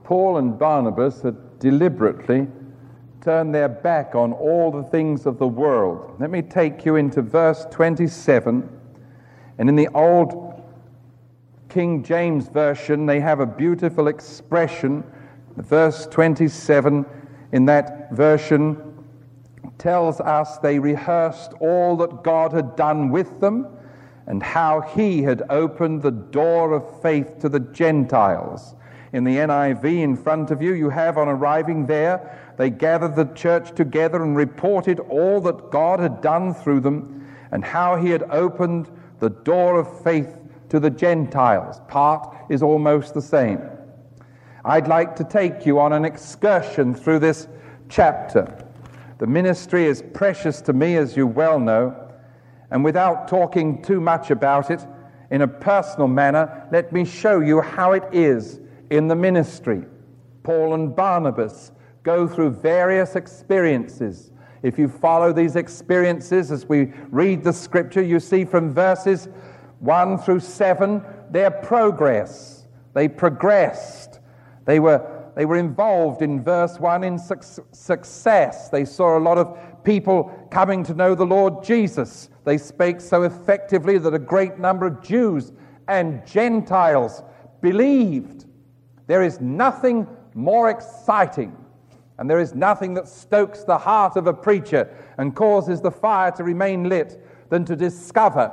Paul and Barnabas had deliberately turned their back on all the things of the world. Let me take you into verse 27. And in the old King James Version, they have a beautiful expression. Verse 27 in that version tells us they rehearsed all that God had done with them and how he had opened the door of faith to the Gentiles. In the NIV in front of you, you have on arriving there, they gathered the church together and reported all that God had done through them and how he had opened the door of faith to the Gentiles. Part is almost the same. I'd like to take you on an excursion through this chapter. The ministry is precious to me, as you well know, and without talking too much about it, in a personal manner, let me show you how it is in the ministry. Paul and Barnabas go through various experiences. If you follow these experiences as we read the scripture, you see from verses 1 through 7 their progress. They progressed. They were involved in verse 1 in success. They saw a lot of people coming to know the Lord Jesus. They spake so effectively that a great number of Jews and Gentiles believed. There is nothing more exciting, and there is nothing that stokes the heart of a preacher and causes the fire to remain lit than to discover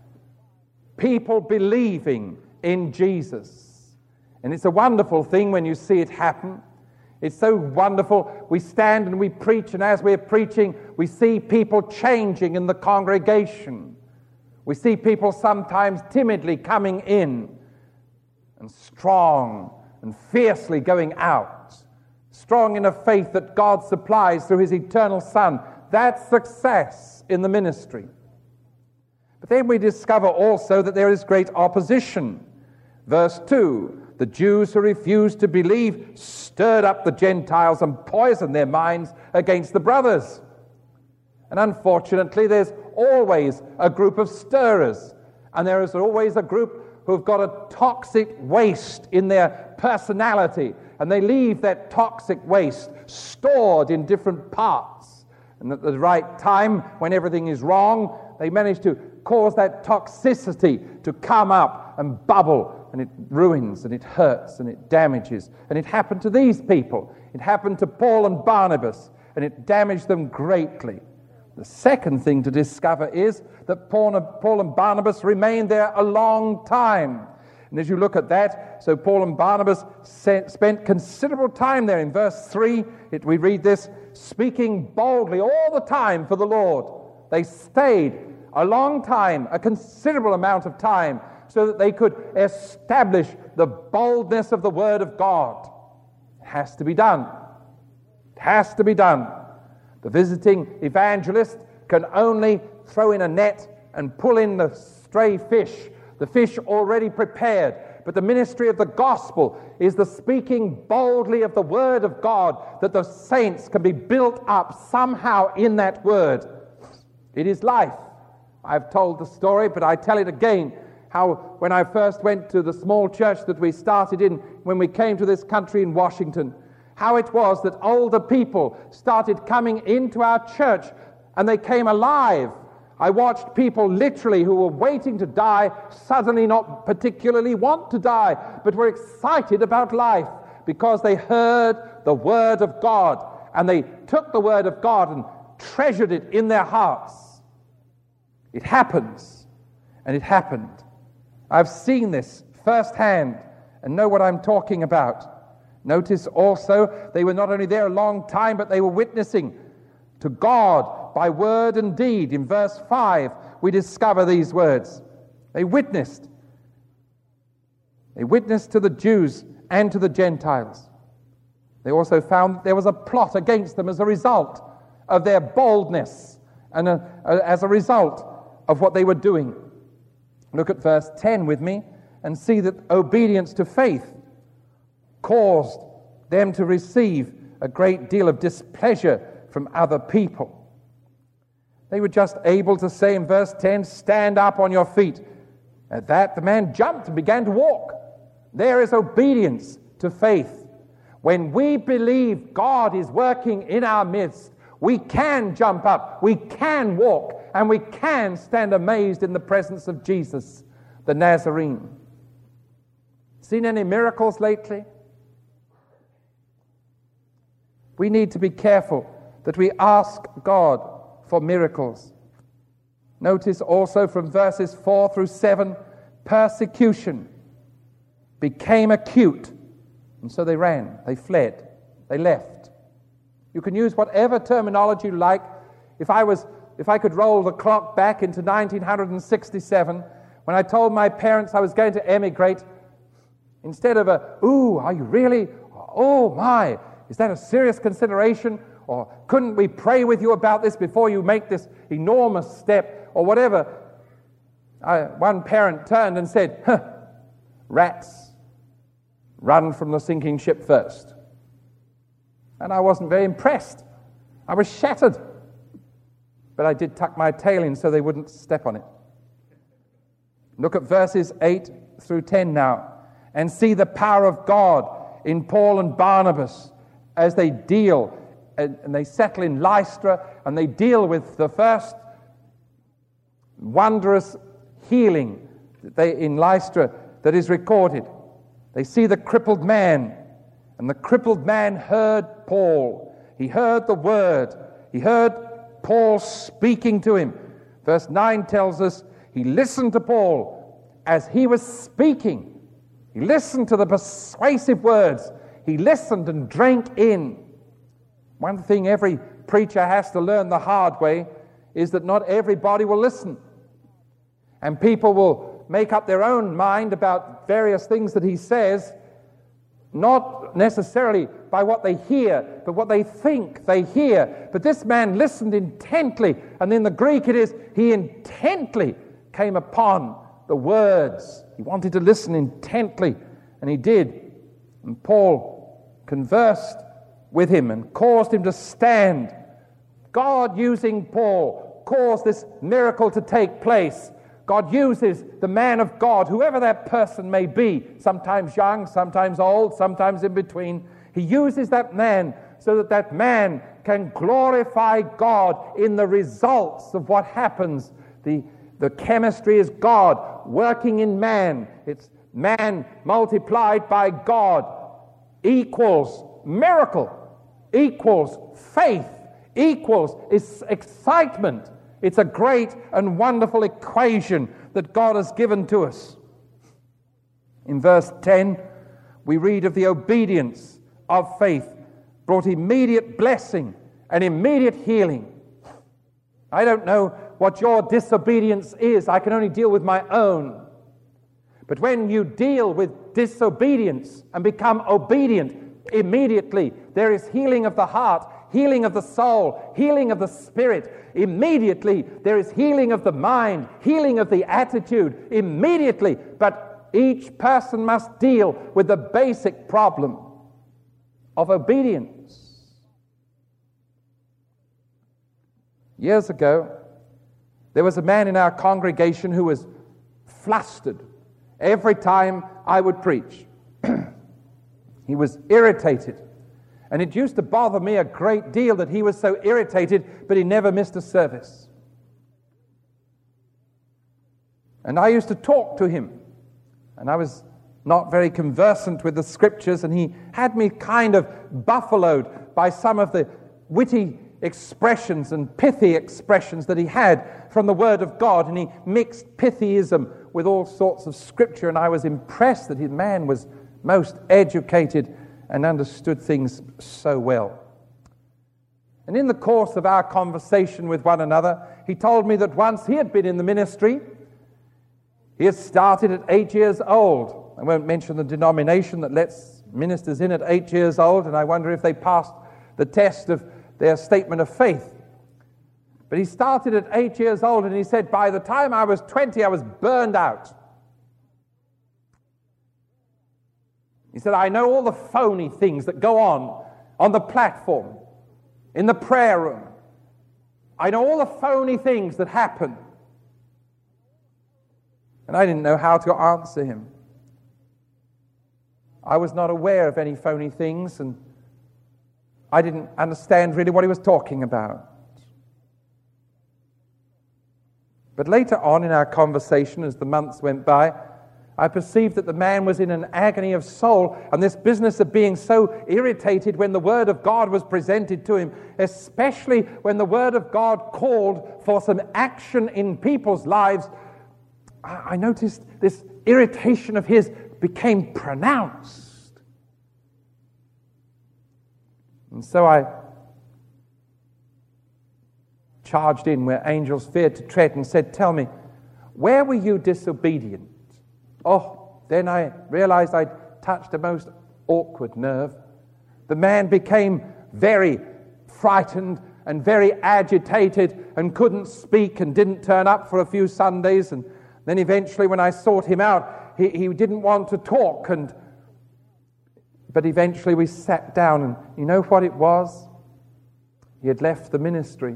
people believing in Jesus. And it's a wonderful thing when you see it happen. It's so wonderful. We stand and we preach, and as we're preaching, we see people changing in the congregation. We see people sometimes timidly coming in and strong and fiercely going out. Strong in a faith that God supplies through his eternal Son. That's success in the ministry. But then we discover also that there is great opposition. Verse 2, the Jews who refused to believe stirred up the Gentiles and poisoned their minds against the brothers. And unfortunately, there's always a group of stirrers, and there is always a group who've got a toxic waste in their personality, and they leave that toxic waste stored in different parts. And at the right time, when everything is wrong, they manage to cause that toxicity to come up and bubble, and it ruins, and it hurts, and it damages. And it happened to these people. It happened to Paul and Barnabas, and it damaged them greatly. The second thing to discover is that Paul and Barnabas remained there a long time. And as you look at that, so Paul and Barnabas spent considerable time there. In verse 3, we read this, speaking boldly all the time for the Lord. They stayed a long time, a considerable amount of time, so that they could establish the boldness of the Word of God. It has to be done. It has to be done. The visiting evangelist can only throw in a net and pull in the stray fish, the fish already prepared. But the ministry of the gospel is the speaking boldly of the Word of God, that the saints can be built up somehow in that Word. It is life. I've told the story, but I tell it again, how when I first went to the small church that we started in when we came to this country in Washington, how it was that older people started coming into our church and they came alive. I watched people literally who were waiting to die suddenly not particularly want to die, but were excited about life because they heard the Word of God, and they took the Word of God and treasured it in their hearts. It happens, and it happened. I've seen this firsthand and know what I'm talking about. Notice also, they were not only there a long time, but they were witnessing to God by word and deed. In verse 5, we discover these words. They witnessed. They witnessed to the Jews and to the Gentiles. They also found that there was a plot against them as a result of their boldness and as a result of what they were doing. Look at verse 10 with me and see that obedience to faith caused them to receive a great deal of displeasure from other people. They were just able to say in verse 10, stand up on your feet. At that, the man jumped and began to walk. There is obedience to faith. When we believe God is working in our midst, we can jump up, we can walk, and we can stand amazed in the presence of Jesus, the Nazarene. Seen any miracles lately? We need to be careful that we ask God for miracles. Notice also from verses 4 through 7, persecution became acute. And so they ran, they fled, they left. You can use whatever terminology you like. If I could roll the clock back into 1967, when I told my parents I was going to emigrate, instead of ooh, are you really? Oh my, is that a serious consideration? Or couldn't we pray with you about this before you make this enormous step? Or whatever. One parent turned and said, rats run from the sinking ship first. And I wasn't very impressed. I was shattered. But I did tuck my tail in so they wouldn't step on it. Look at verses 8 through 10 now, and see the power of God in Paul and Barnabas as they deal, and they settle in Lystra, and they deal with the first wondrous healing in Lystra that is recorded. They see the crippled man, and the crippled man heard Paul. He heard the word. He heard Paul speaking to him. Verse 9 tells us he listened to Paul as he was speaking. He listened to the persuasive words. He listened and drank in. One thing every preacher has to learn the hard way is that not everybody will listen. And people will make up their own mind about various things that he says, not necessarily by what they hear, but what they think they hear. But this man listened intently, and in the Greek it is, he intently came upon the words. He wanted to listen intently, and he did. And Paul conversed with him and caused him to stand. God, using Paul, caused this miracle to take place. God uses the man of God, whoever that person may be, sometimes young, sometimes old, sometimes in between. He uses that man so that that man can glorify God in the results of what happens. The chemistry is God working in man. It's man multiplied by God equals miracle, equals faith, equals excitement. It's a great and wonderful equation that God has given to us. In verse 10, we read of the obedience of faith brought immediate blessing and immediate healing. I don't know what your disobedience is. I can only deal with my own. But when you deal with disobedience and become obedient, immediately there is healing of the heart, healing of the soul, healing of the spirit. Immediately there is healing of the mind, healing of the attitude. Immediately. But each person must deal with the basic problem of obedience. Years ago, there was a man in our congregation who was flustered every time I would preach. He was irritated. And it used to bother me a great deal that he was so irritated, but he never missed a service. And I used to talk to him. And I was not very conversant with the scriptures, and he had me kind of buffaloed by some of the witty expressions and pithy expressions that he had from the Word of God, and he mixed pithyism with all sorts of scripture, and I was impressed that his man was most educated and understood things so well. And in the course of our conversation with one another, he told me that once he had been in the ministry. He had started at 8 years old. I won't mention the denomination that lets ministers in at 8 years old, and I wonder if they passed the test of their statement of faith. But he started at 8 years old, and he said, by the time I was 20, I was burned out. He said, I know all the phony things that go on the platform, in the prayer room. I know all the phony things that happen. And I didn't know how to answer him. I was not aware of any phony things, and I didn't understand really what he was talking about. But later on in our conversation, as the months went by, I perceived that the man was in an agony of soul, and this business of being so irritated when the Word of God was presented to him, especially when the Word of God called for some action in people's lives, I noticed this irritation of his became pronounced. And so I charged in where angels feared to tread and said, "Tell me, where were you disobedient?" Oh, then I realized I'd touched a most awkward nerve. The man became very frightened and very agitated and couldn't speak and didn't turn up for a few Sundays. And then eventually when I sought him out, he didn't want to talk. But eventually we sat down, and you know what it was? He had left the ministry.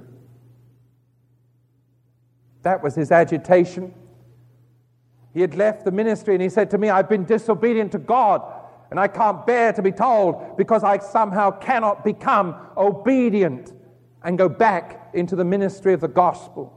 That was his agitation. He had left the ministry, and he said to me, "I've been disobedient to God, and I can't bear to be told, because I somehow cannot become obedient and go back into the ministry of the gospel."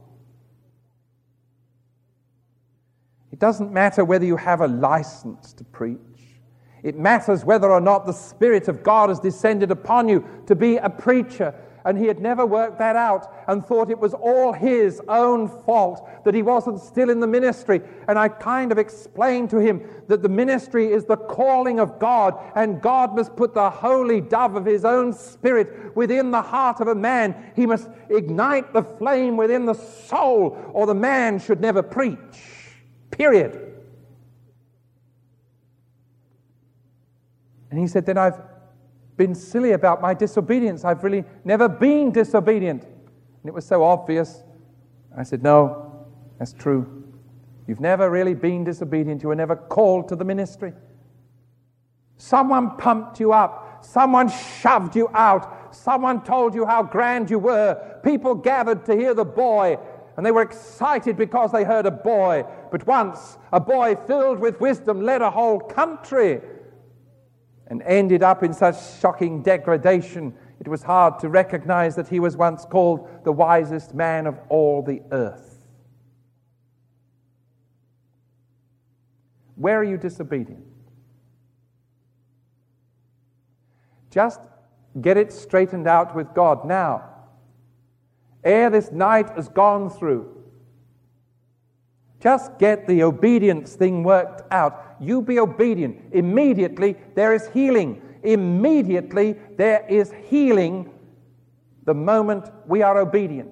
It doesn't matter whether you have a license to preach. It matters whether or not the Spirit of God has descended upon you to be a preacher. And he had never worked that out and thought it was all his own fault that he wasn't still in the ministry. And I kind of explained to him that the ministry is the calling of God, and God must put the holy dove of his own Spirit within the heart of a man. He must ignite the flame within the soul, or the man should never preach. Period. And he said, "Then I've been silly about my disobedience. I've really never been disobedient." And it was so obvious. I said, "No, that's true. You've never really been disobedient. You were never called to the ministry. Someone pumped you up. Someone shoved you out. Someone told you how grand you were. People gathered to hear the boy, and they were excited because they heard a boy. But once a boy filled with wisdom led a whole country and ended up in such shocking degradation, it was hard to recognize that he was once called the wisest man of all the earth." Where are you disobedient? Just get it straightened out with God now, ere this night has gone through. Just get the obedience thing worked out. You be obedient. Immediately there is healing. Immediately there is healing the moment we are obedient.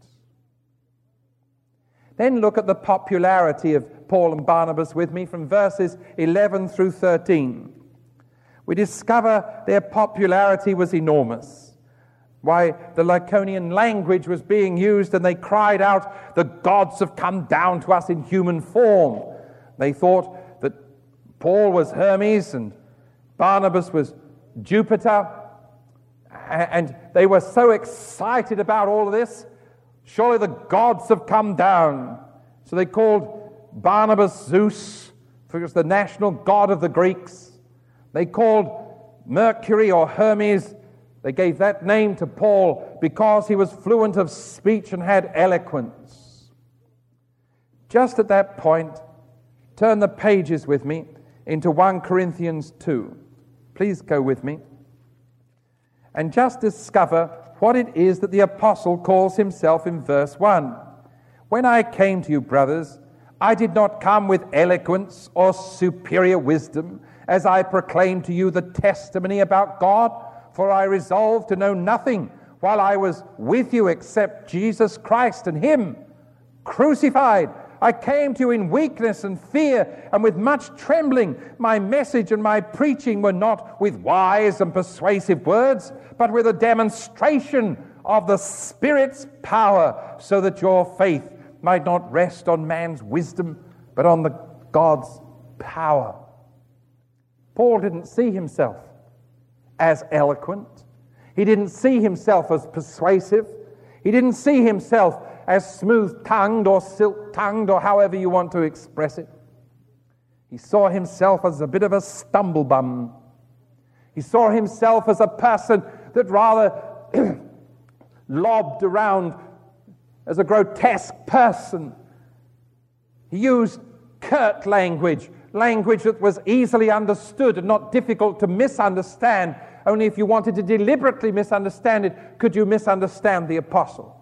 Then look at the popularity of Paul and Barnabas with me from verses 11 through 13. We discover their popularity was enormous. Why, the Lycaonian language was being used, and they cried out, "The gods have come down to us in human form." They thought that Paul was Hermes and Barnabas was Jupiter, and they were so excited about all of this. Surely the gods have come down. So they called Barnabas Zeus, for it was the national god of the Greeks. They called Mercury or Hermes. They gave that name to Paul because he was fluent of speech and had eloquence. Just at that point, turn the pages with me into 1 Corinthians 2. Please go with me. And just discover what it is that the apostle calls himself in verse 1. "When I came to you, brothers, I did not come with eloquence or superior wisdom, as I proclaimed to you the testimony about God. For I resolved to know nothing while I was with you except Jesus Christ and Him crucified. I came to you in weakness and fear and with much trembling. My message and my preaching were not with wise and persuasive words, but with a demonstration of the Spirit's power, so that your faith might not rest on man's wisdom, but on the God's power." Paul didn't see himself as eloquent. He didn't see himself as persuasive. He didn't see himself as smooth-tongued or silk-tongued or however you want to express it. He saw himself as a bit of a stumblebum. He saw himself as a person that rather lobbed around as a grotesque person. He used curt language that was easily understood and not difficult to misunderstand. Only if you wanted to deliberately misunderstand it, could you misunderstand the apostle.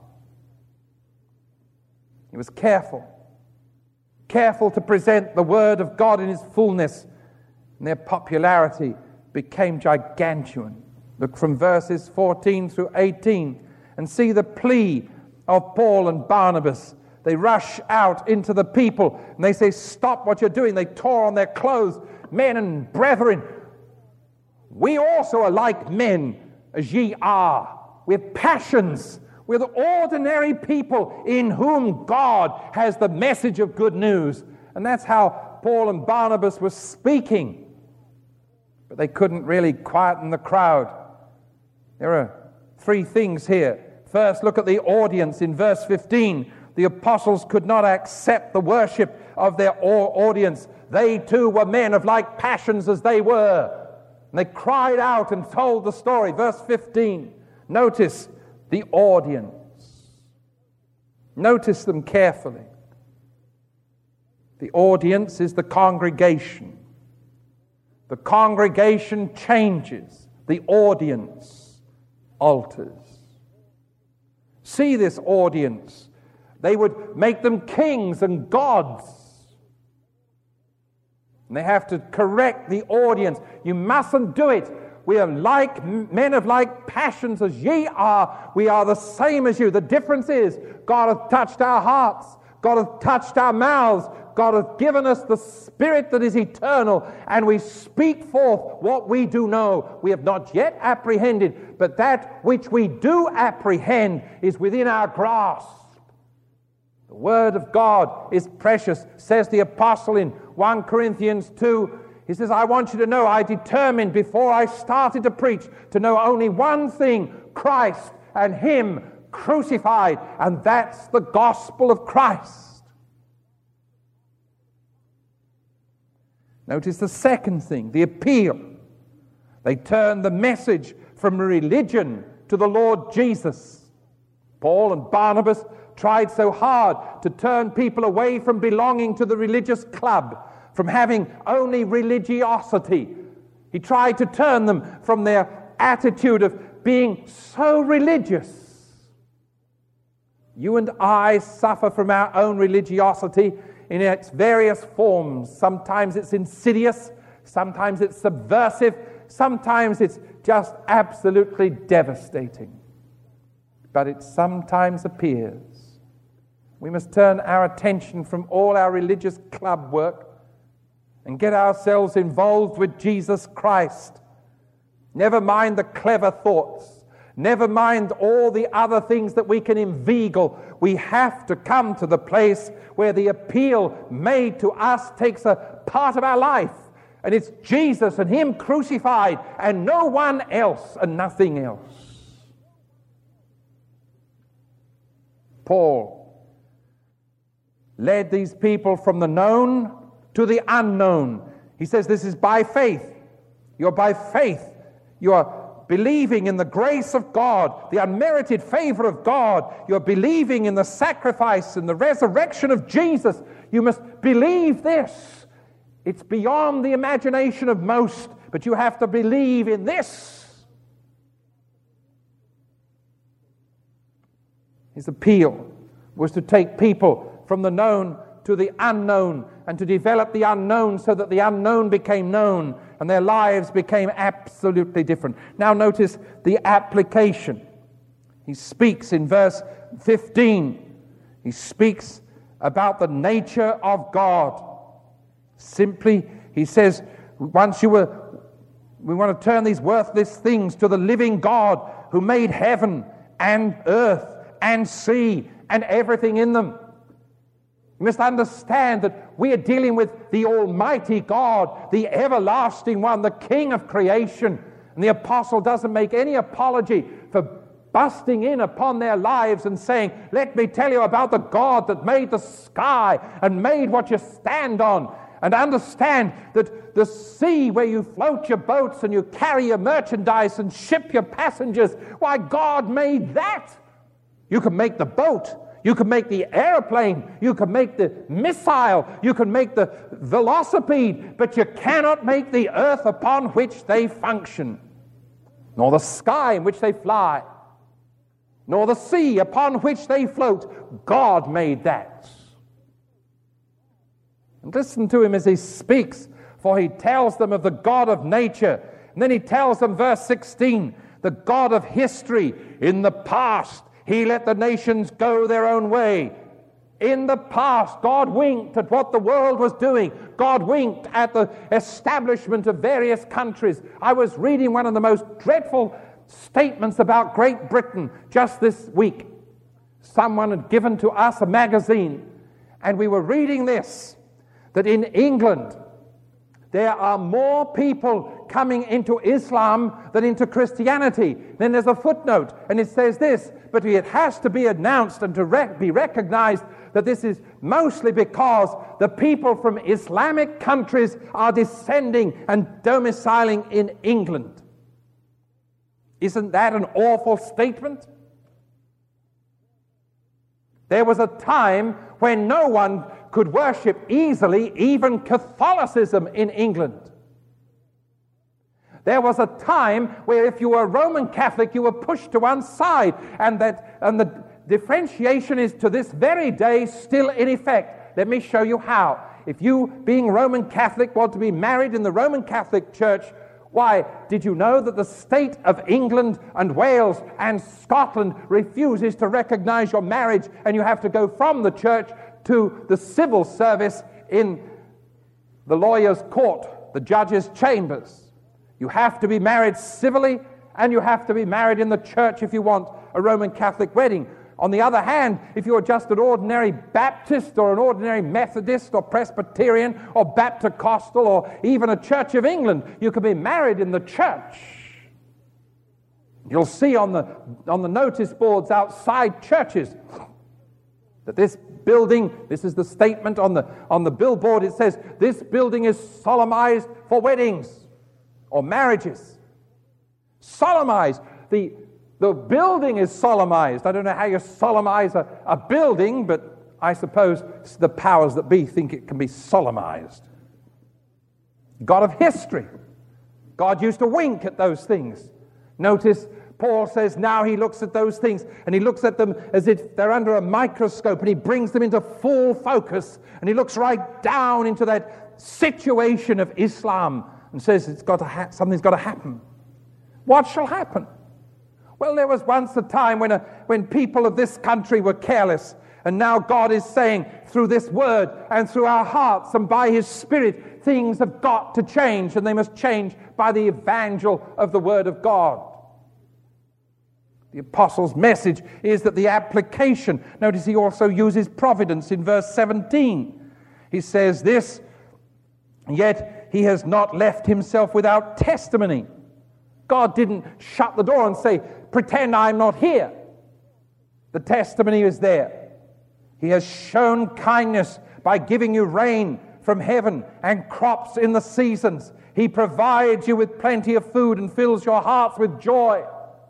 He was careful to present the word of God in his fullness, and their popularity became gigantuan. Look from verses 14 through 18 and see the plea of Paul and Barnabas. They rush out into the people and they say, "Stop what you're doing." They tore on their clothes. "Men and brethren, we also are like men as ye are. We have passions. We're the ordinary people in whom God has the message of good news." And that's how Paul and Barnabas were speaking. But they couldn't really quieten the crowd. There are three things here. First, look at the audience in verse 15. The apostles could not accept the worship of their audience. They too were men of like passions as they were. And they cried out and told the story. Verse 15. Notice the audience. Notice them carefully. The audience is the congregation. The congregation changes. The audience alters. See this audience. They would make them kings and gods. And they have to correct the audience. You mustn't do it. We are like men of like passions as ye are. We are the same as you. The difference is God hath touched our hearts. God hath touched our mouths. God hath given us the Spirit that is eternal, and we speak forth what we do know. We have not yet apprehended, but that which we do apprehend is within our grasp. The Word of God is precious, says the apostle in 1 Corinthians 2. He says, "I want you to know, I determined before I started to preach to know only one thing, Christ and Him crucified." And that's the gospel of Christ. Notice the second thing, the appeal. They turned the message from religion to the Lord Jesus. Paul and Barnabas tried so hard to turn people away from belonging to the religious club, from having only religiosity. He tried to turn them from their attitude of being so religious. You and I suffer from our own religiosity in its various forms. Sometimes it's insidious, sometimes it's subversive, sometimes it's just absolutely devastating. But it sometimes appears. We must turn our attention from all our religious club work and get ourselves involved with Jesus Christ. Never mind the clever thoughts. Never mind all the other things that we can inveigle. We have to come to the place where the appeal made to us takes a part of our life. And it's Jesus and Him crucified and no one else and nothing else. Paul led these people from the known to the unknown. He says this is by faith. You're by faith. You are believing in the grace of God, the unmerited favor of God. You're believing in the sacrifice and the resurrection of Jesus. You must believe this. It's beyond the imagination of most, but you have to believe in this. His appeal was to take people from the known to the unknown and to develop the unknown so that the unknown became known and their lives became absolutely different. Now notice the application. He speaks in verse 15. He speaks about the nature of God. Simply, he says, we want to turn these worthless things to the living God who made heaven and earth and sea and everything in them. You must understand that we are dealing with the Almighty God, the everlasting one, the King of creation. And the apostle doesn't make any apology for busting in upon their lives and saying, "Let me tell you about the God that made the sky and made what you stand on." and understand that the sea where you float your boats and you carry your merchandise and ship your passengers, why, God made that. You can make the boat, you can make the airplane, you can make the missile, you can make the velocipede, but you cannot make the earth upon which they function, nor the sky in which they fly, nor the sea upon which they float. God made that. And listen to him as he speaks, for he tells them of the God of nature. And then he tells them, verse 16, the God of history. In the past, he let the nations go their own way. In the past, God winked at what the world was doing. God winked at the establishment of various countries. I was reading one of the most dreadful statements about Great Britain just this week. Someone had given to us a magazine, and we were reading this, that in England there are more people coming into Islam than into Christianity. Then there's a footnote, and it says this, but it has to be announced and to be recognized that this is mostly because the people from Islamic countries are descending and domiciling in England. Isn't that an awful statement? There was a time when no one could worship easily, even Catholicism in England. There was a time where if you were a Roman Catholic, you were pushed to one side, and the differentiation is to this very day still in effect. Let me show you how. If you, being Roman Catholic, want to be married in the Roman Catholic Church, why, did you know that the state of England and Wales and Scotland refuses to recognize your marriage, and you have to go from the church to the civil service in the lawyer's court, the judge's chambers? You have to be married civilly, and you have to be married in the church if you want a Roman Catholic wedding. On the other hand, if you're just an ordinary Baptist or an ordinary Methodist or Presbyterian or Baptist or even a Church of England, you can be married in the church. You'll see on the notice boards outside churches that this building, this is the statement on the billboard, it says, this building is solemnized for weddings or marriages. Solemnized. The building is solemnized. I don't know how you solemnize a building, but I suppose the powers that be think it can be solemnized. God of history. God used to wink at those things. Notice Paul says now he looks at those things, and he looks at them as if they're under a microscope, and he brings them into full focus, and he looks right down into that situation of Islam and says something's got to happen. What shall happen? Well, there was once a time when people of this country were careless, and now God is saying through this word and through our hearts and by his Spirit, things have got to change, and they must change by the evangel of the word of God. The apostle's message is that the application, notice he also uses providence in verse 17. He says this, yet he has not left himself without testimony. God didn't shut the door and say, pretend I'm not here. The testimony is there. He has shown kindness by giving you rain from heaven and crops in the seasons. He provides you with plenty of food and fills your hearts with joy.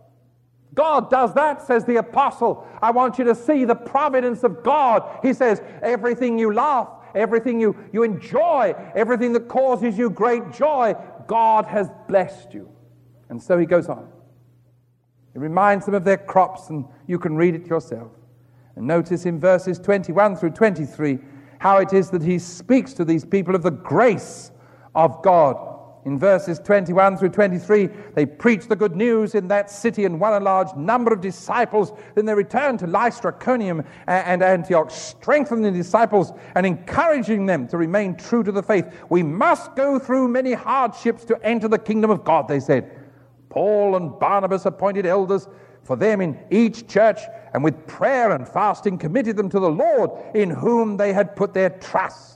God does that, says the apostle. I want you to see the providence of God. He says, everything you laugh, everything you enjoy, everything that causes you great joy, God has blessed you. And so he goes on. He reminds them of their crops, and you can read it yourself. And notice in verses 21 through 23 how it is that he speaks to these people of the grace of God. In verses 21 through 23, they preached the good news in that city and won a large number of disciples. Then they returned to Lystra, Iconium, and Antioch, strengthening the disciples and encouraging them to remain true to the faith. We must go through many hardships to enter the kingdom of God, they said. Paul and Barnabas appointed elders for them in each church, and with prayer and fasting committed them to the Lord, in whom they had put their trust.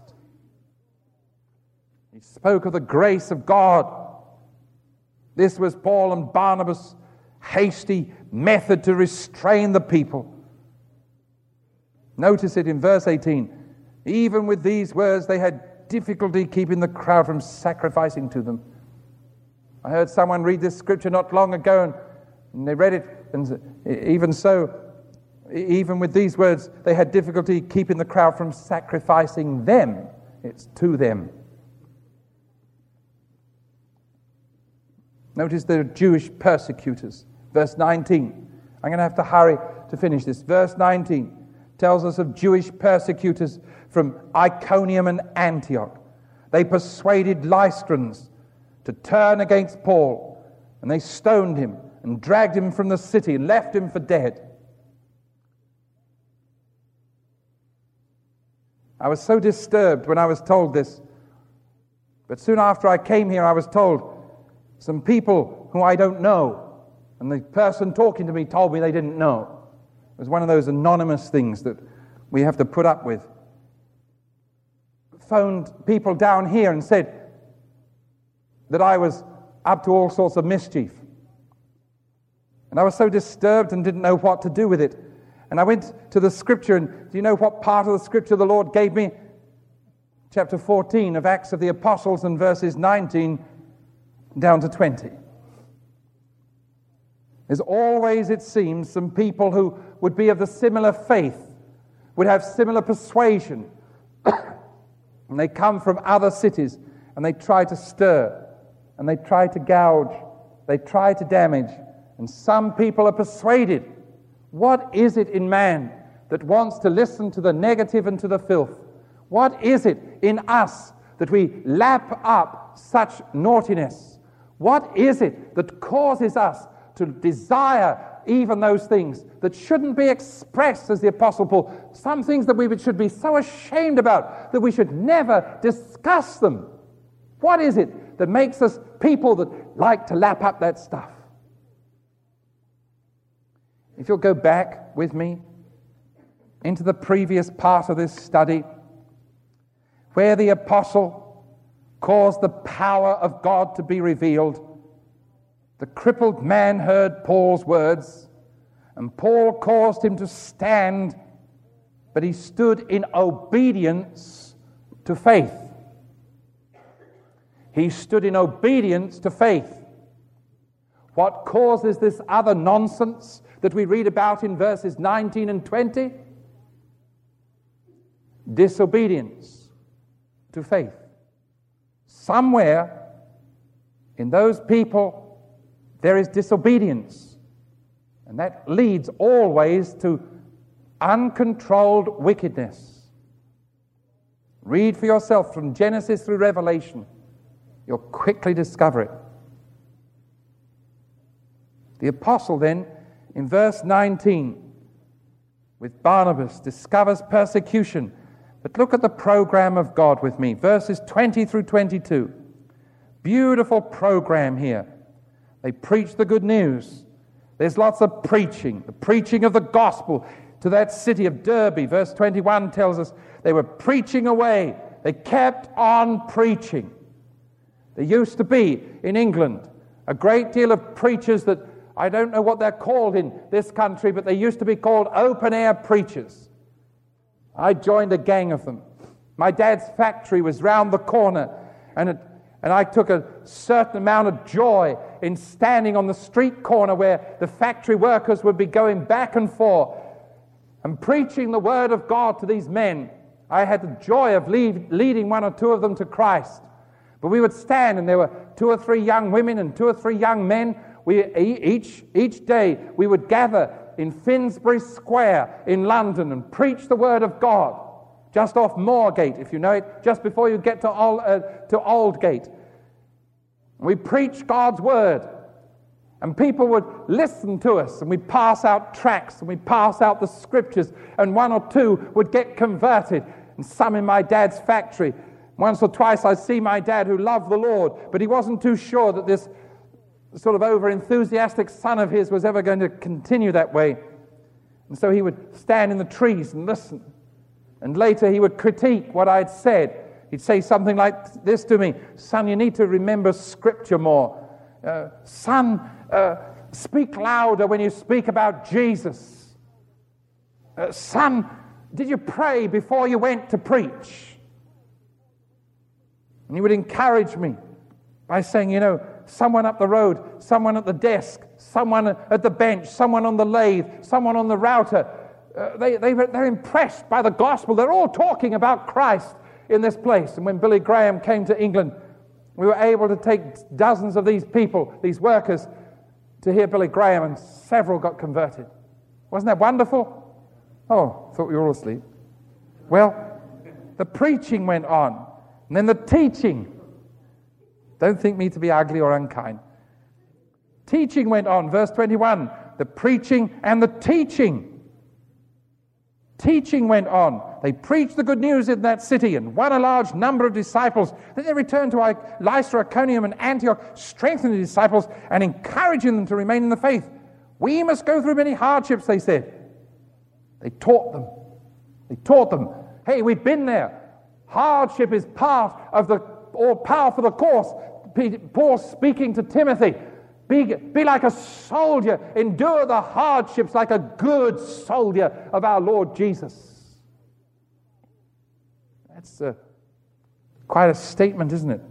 He spoke of the grace of God. This was Paul and Barnabas' hasty method to restrain the people. Notice it in verse 18. Even with these words they had had difficulty keeping the crowd from sacrificing to them. I heard someone read this scripture not long ago, and they read it, and even so, even with these words, they had difficulty keeping the crowd from sacrificing them. It's to them. Notice the Jewish persecutors. Verse 19. I'm going to have to hurry to finish this. Verse 19 tells us of Jewish persecutors from Iconium and Antioch. They persuaded Lystrans to turn against Paul, and they stoned him and dragged him from the city and left him for dead. I was so disturbed when I was told this, but soon after I came here I was told some people who I don't know, and the person talking to me told me they didn't know. It was one of those anonymous things that we have to put up with. Phoned people down here and said that I was up to all sorts of mischief. And I was so disturbed and didn't know what to do with it. And I went to the scripture, and do you know what part of the scripture the Lord gave me? Chapter 14 of Acts of the Apostles and verses 19 down to 20. There's always, it seems, some people who would be of the similar faith, would have similar persuasion, and they come from other cities, and they try to stir, and they try to gouge, they try to damage, and some people are persuaded. What is it in man that wants to listen to the negative and to the filth? What is it in us that we lap up such naughtiness? What is it that causes us to desire even those things that shouldn't be expressed, as the Apostle Paul, some things that we should be so ashamed about that we should never discuss them? What is it that makes us people that like to lap up that stuff? If you'll go back with me into the previous part of this study, where the apostle caused the power of God to be revealed, the crippled man heard Paul's words, and Paul caused him to stand, but he stood in obedience to faith. He stood in obedience to faith. What causes this other nonsense that we read about in verses 19 and 20? Disobedience to faith. Somewhere in those people there is disobedience, and that leads always to uncontrolled wickedness. Read for yourself from Genesis through Revelation. You'll quickly discover it. The apostle then, in verse 19, with Barnabas, discovers persecution. But look at the program of God with me. Verses 20 through 22. Beautiful program here. They preach the good news. There's lots of preaching. The preaching of the gospel to that city of Derbe. Verse 21 tells us they were preaching away. They kept on preaching. There used to be in England a great deal of preachers that I don't know what they're called in this country, but they used to be called open-air preachers. I joined a gang of them. My dad's factory was round the corner, and I took a certain amount of joy in standing on the street corner where the factory workers would be going back and forth and preaching the word of God to these men. I had the joy of leading one or two of them to Christ. But we would stand, and there were 2 or 3 young women and 2 or 3 young men. Each day we would gather in Finsbury Square in London and preach the word of God, just off Moorgate, if you know it, just before you get to Aldgate. We preach God's word, and people would listen to us, and we'd pass out tracts, and we'd pass out the scriptures, and 1 or 2 would get converted, and some in my dad's factory. Once or twice I'd see my dad, who loved the Lord, but he wasn't too sure that this sort of over-enthusiastic son of his was ever going to continue that way. And so he would stand in the trees and listen. And later he would critique what I'd said. He'd say something like this to me: "Son, you need to remember Scripture more. Son, speak louder when you speak about Jesus. Son, did you pray before you went to preach?" And he would encourage me by saying, someone up the road, someone at the desk, someone at the bench, someone on the lathe, someone on the router, they're impressed by the gospel. They're all talking about Christ in this place. And when Billy Graham came to England, we were able to take dozens of these people, these workers, to hear Billy Graham, and several got converted. Wasn't that wonderful? Oh, thought we were all asleep. Well, the preaching went on, and then the teaching. Don't think me to be ugly or unkind. Teaching went on, verse 21, the preaching and the teaching. Teaching went on. They preached the good news in that city and won a large number of disciples. Then they returned to Lystra, Iconium, and Antioch, strengthening the disciples and encouraging them to remain in the faith. We must go through many hardships, they said. They taught them. Hey, we've been there. Hardship is part of the all-powerful course. Paul speaking to Timothy. Be like a soldier. Endure the hardships like a good soldier of our Lord Jesus. That's quite a statement, isn't it?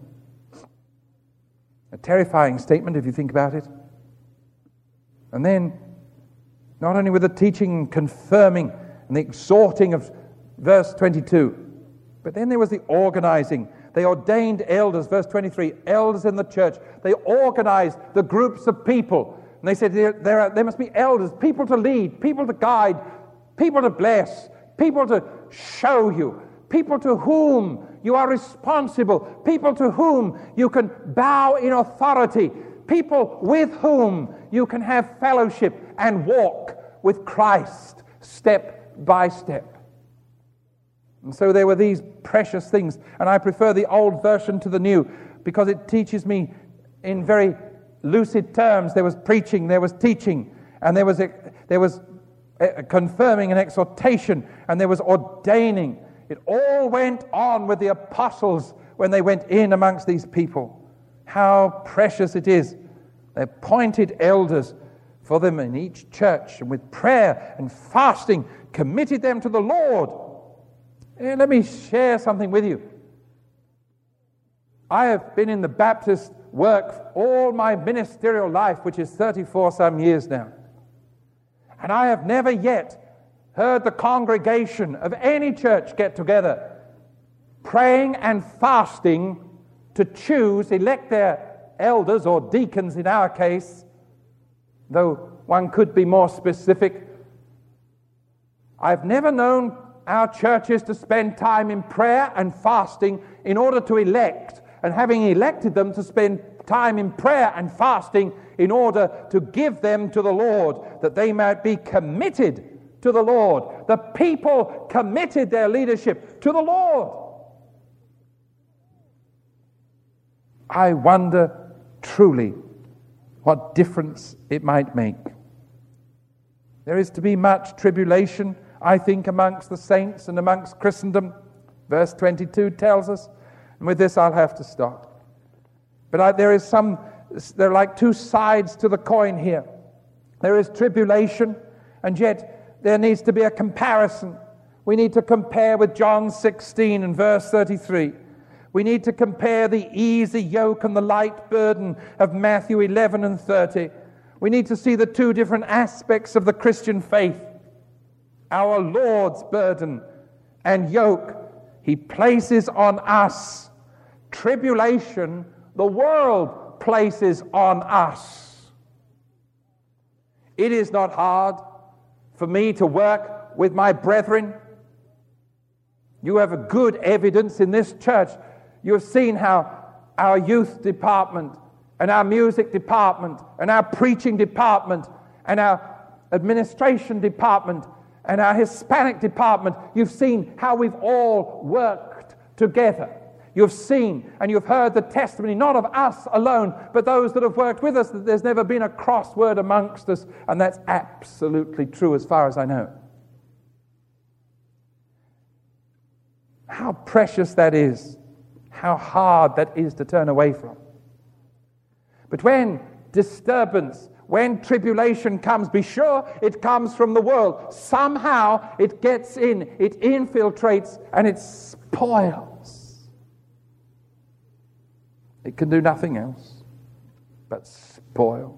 A terrifying statement if you think about it. And then, not only with the teaching and confirming and the exhorting of verse 22, but then there was the organizing. They ordained elders, verse 23, elders in the church. They organized the groups of people. And they said there must be elders, people to lead, people to guide, people to bless, people to show you, people to whom you are responsible, people to whom you can bow in authority, people with whom you can have fellowship and walk with Christ step by step. And so there were these precious things. And I prefer the old version to the new because it teaches me in very lucid terms. There was preaching, there was teaching, and there was confirming and exhortation, and there was ordaining. It all went on with the apostles when they went in amongst these people. How precious it is. They appointed elders for them in each church, and with prayer and fasting committed them to the Lord. Let me share something with you. I have been in the Baptist work all my ministerial life, which is 34 some years now. And I have never yet heard the congregation of any church get together praying and fasting to elect their elders or deacons in our case, though one could be more specific. I've never known our churches to spend time in prayer and fasting in order to elect, and having elected them, to spend time in prayer and fasting in order to give them to the Lord, that they might be committed to the Lord. The people committed their leadership to the Lord. I wonder truly what difference it might make. There is to be much tribulation, I think, amongst the saints and amongst Christendom. Verse 22 tells us, and with this I'll have to stop. But there are like two sides to the coin here. There is tribulation, and yet there needs to be a comparison. We need to compare with John 16 and verse 33. We need to compare the easy yoke and the light burden of Matthew 11 and 30. We need to see the two different aspects of the Christian faith. Our Lord's burden and yoke He places on us. Tribulation, the world places on us. It is not hard for me to work with my brethren. You have a good evidence in this church. You have seen how our youth department and our music department and our preaching department and our administration department and our Hispanic department, you've seen how we've all worked together. You've seen and you've heard the testimony, not of us alone, but those that have worked with us, that there's never been a cross word amongst us, and that's absolutely true as far as I know. How precious that is. How hard that is to turn away from. But when disturbance, when tribulation comes, be sure it comes from the world. Somehow it gets in, it infiltrates, and it spoils It can do nothing else but spoil.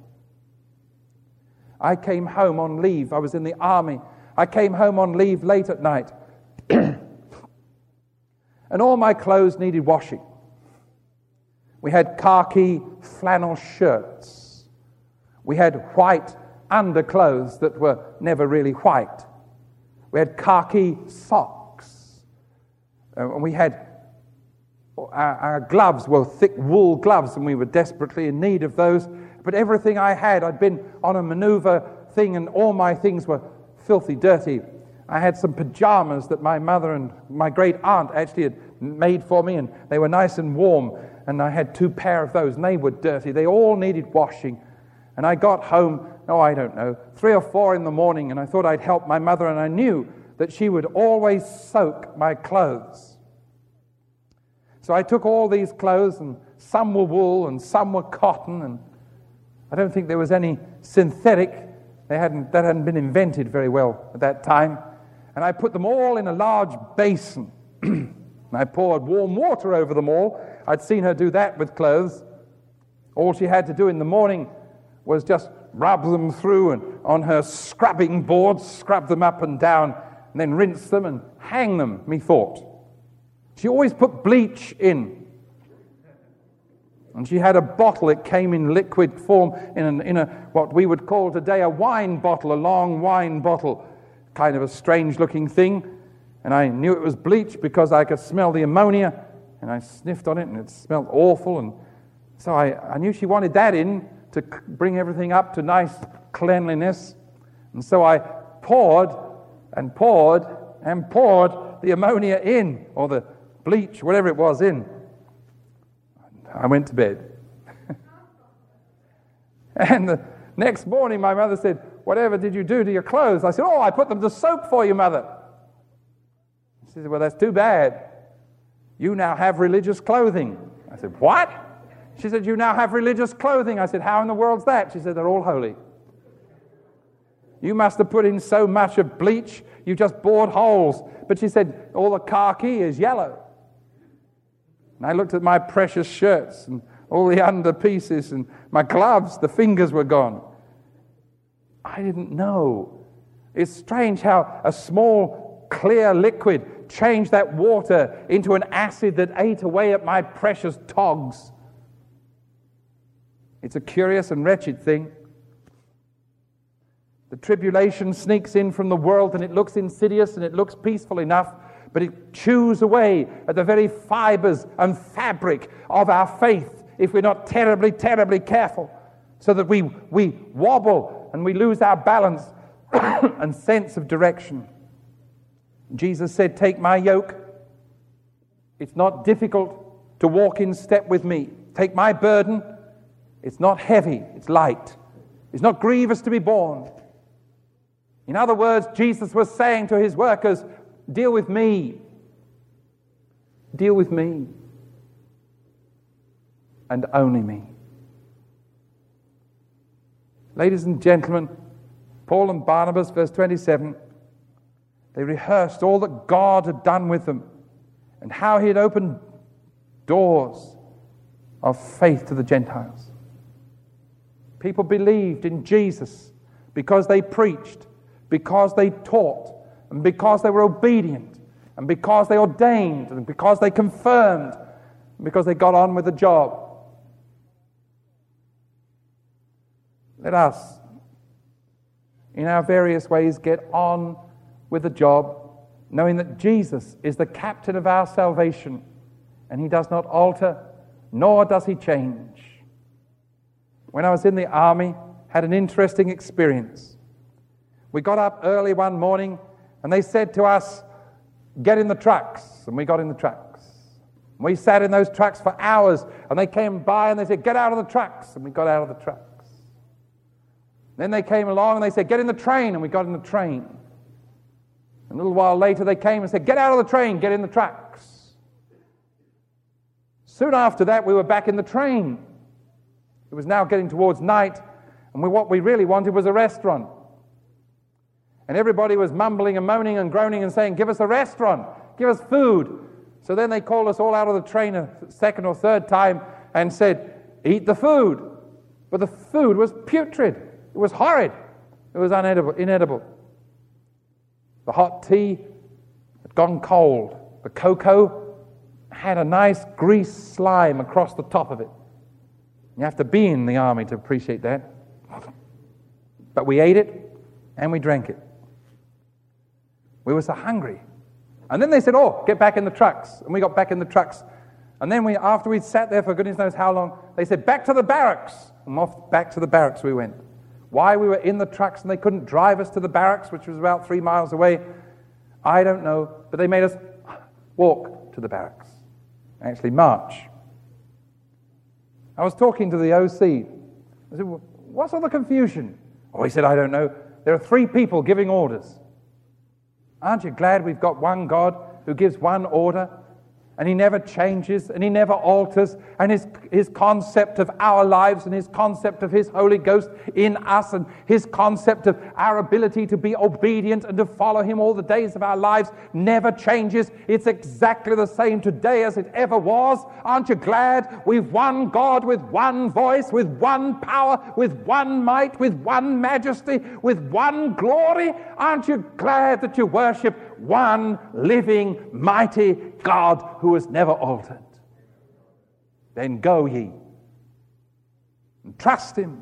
I came home on leave. I was in the army. I came home on leave late at night. And all my clothes needed washing. We had khaki flannel shirts. We had white underclothes that were never really white. We had khaki socks. And we had our gloves were thick wool gloves, and we were desperately in need of those. But everything I had, I'd been on a maneuver thing, and all my things were filthy dirty. I had some pajamas that my mother and my great aunt actually had made for me, and they were nice and warm, and I had 2 pair of those, and they were dirty. They all needed washing. And I got home, 3 or 4 in the morning, and I thought I'd help my mother, and I knew that she would always soak my clothes. So I took all these clothes, and some were wool and some were cotton, and I don't think there was any synthetic. That hadn't been invented very well at that time. And I put them all in a large basin. And I poured warm water over them all. I'd seen her do that with clothes. All she had to do in the morning was just rub them through and on her scrubbing board, scrub them up and down, and then rinse them and hang them, methought. She always put bleach in. And she had a bottle. It came in liquid form in a what we would call today a wine bottle, a long wine bottle, kind of a strange-looking thing. And I knew it was bleach because I could smell the ammonia, and I sniffed on it, and it smelled awful. And so I knew she wanted that in to bring everything up to nice cleanliness. And so I poured and poured and poured the ammonia in, or the bleach, whatever it was, in. I went to bed. And the next morning my mother said, "Whatever did you do to your clothes?" I said, "Oh, I put them to soak for you, Mother." She said, "Well, that's too bad. You now have religious clothing." I said, "What?" She said, "You now have religious clothing." I said, "How in the world's that?" She said, "They're all holy. You must have put in so much of bleach, you just bored holes." But she said, "All the khaki is yellow." And I looked at my precious shirts and all the under pieces and my gloves, the fingers were gone. I didn't know. It's strange how a small, clear liquid changed that water into an acid that ate away at my precious togs. It's a curious and wretched thing. The tribulation sneaks in from the world, and it looks insidious and it looks peaceful enough, but it chews away at the very fibers and fabric of our faith if we're not terribly, terribly careful, so that we wobble and we lose our balance and sense of direction. Jesus said, "Take my yoke. It's not difficult to walk in step with me. Take my burden. It's not heavy, it's light. It's not grievous to be borne." In other words, Jesus was saying to his workers, deal with me. Deal with me. And only me. Ladies and gentlemen, Paul and Barnabas, verse 27, they rehearsed all that God had done with them and how he had opened doors of faith to the Gentiles. People believed in Jesus because they preached, because they taught, and because they were obedient, and because they ordained, and because they confirmed, and because they got on with the job. Let us, in our various ways, get on with the job, knowing that Jesus is the captain of our salvation, and he does not alter, nor does he change. When I was in the army, had an interesting experience. We got up early one morning, and they said to us, "Get in the trucks." And we got in the trucks. We sat in those trucks for hours, and they came by and they said, "Get out of the trucks." And we got out of the trucks. Then they came along and they said, "Get in the train." And we got in the train. A little while later they came and said, "Get out of the train, get in the trucks." Soon after that we were back in the train. It was now getting towards night, and what we really wanted was a restaurant. And everybody was mumbling and moaning and groaning and saying, "Give us a restaurant, give us food." So then they called us all out of the train a second or third time, and said, eat the food. But the food was putrid. It was horrid. It was inedible. The hot tea had gone cold. The cocoa had a nice grease slime across the top of it. You have to be in the army to appreciate that. But we ate it and we drank it. We were so hungry. And then they said, oh, get back in the trucks. And we got back in the trucks. And then after we'd sat there for goodness knows how long, they said, back to the barracks. And off back to the barracks we went. Why we were in the trucks and they couldn't drive us to the barracks, which was about 3 miles away, I don't know. But they made us walk to the barracks. Actually march. I was talking to the OC. I said, what's all the confusion? Oh, he said, I don't know. There are 3 people giving orders. Aren't you glad we've got one God who gives one order? And he never changes, and he never alters, and his concept of our lives and his concept of his Holy Ghost in us and his concept of our ability to be obedient and to follow him all the days of our lives never changes. It's exactly the same today as it ever was. Aren't you glad we've one God with one voice, with one power, with one might, with one majesty, with one glory? Aren't you glad that you worship one living, mighty God who is never altered? Then go ye and trust him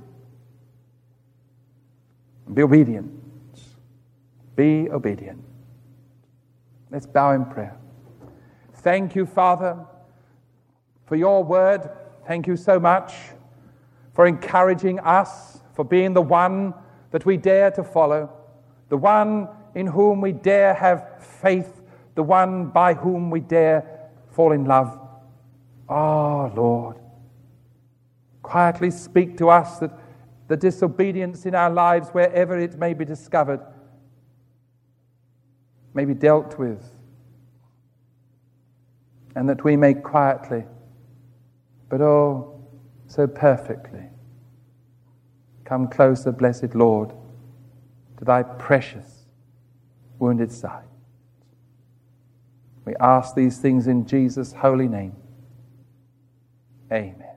and be obedient. Be obedient. Let's bow in prayer. Thank you, Father, for your word. Thank you so much for encouraging us, for being the one that we dare to follow, the one in whom we dare have faith, the one by whom we dare fall in love. Oh, Lord, quietly speak to us that the disobedience in our lives, wherever it may be discovered, may be dealt with, and that we may quietly, but oh, so perfectly, come closer, blessed Lord, to thy precious wounded side. We ask these things in Jesus' holy name. Amen.